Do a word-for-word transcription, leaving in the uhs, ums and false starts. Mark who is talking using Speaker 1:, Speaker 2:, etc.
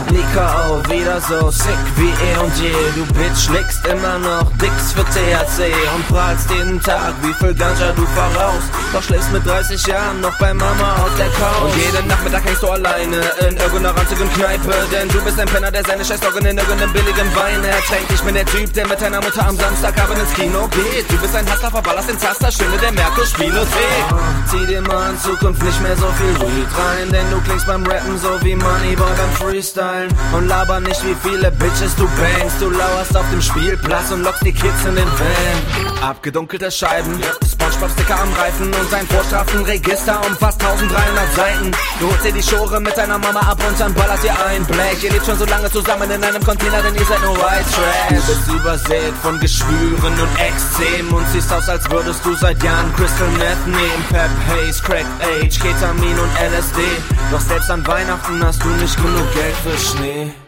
Speaker 1: Nico, wieder so sick wie eh und je. Du Bitch legst immer noch Dicks für T H C und prahlst jeden Tag, wie viel Ganja du verrauchst. Doch schläfst mit dreißig Jahren noch bei Mama auf der Couch. Und jeden Nachmittag hängst du alleine in irgendeiner ranzigen Kneipe, denn du bist ein Penner, der seine Scheißdoggen in irgendeinem billigen Wein ertränkt. Ich bin der Typ, der mit deiner Mutter am Samstagabend ins Kino geht. Du bist ein Hustler, verballerst den Zaster, Stille der Merkur-Spielothek. Zieh dir mal in Zukunft nicht mehr so viel Weed rein, denn du klingst beim Rappen so wie Moneyboy beim Freestylen. Und laber nicht, wie viele Bitches du bangst. Du lauerst auf dem Spielplatz und lockst die Kids in den Van. Abgedunkelte Scheiben, Spongebob-Sticker am Reifen und sein Vorstrafenregister um fast dreizehnhundert Seiten. Du holst dir die Schore mit deiner Mama ab und dann ballert ihr ein Black. Ihr lebt schon so lange zusammen in einem Container, denn ihr seid nur White Trash. Du bist übersät von Geschwüren und Extrem und siehst aus, als würdest du seit Jahren Crystal Meth nehmen. Pep, Haze, Crack, Age, Ketamin und L S D. Doch selbst an Weihnachten hast du nicht genug Geld für Schnee.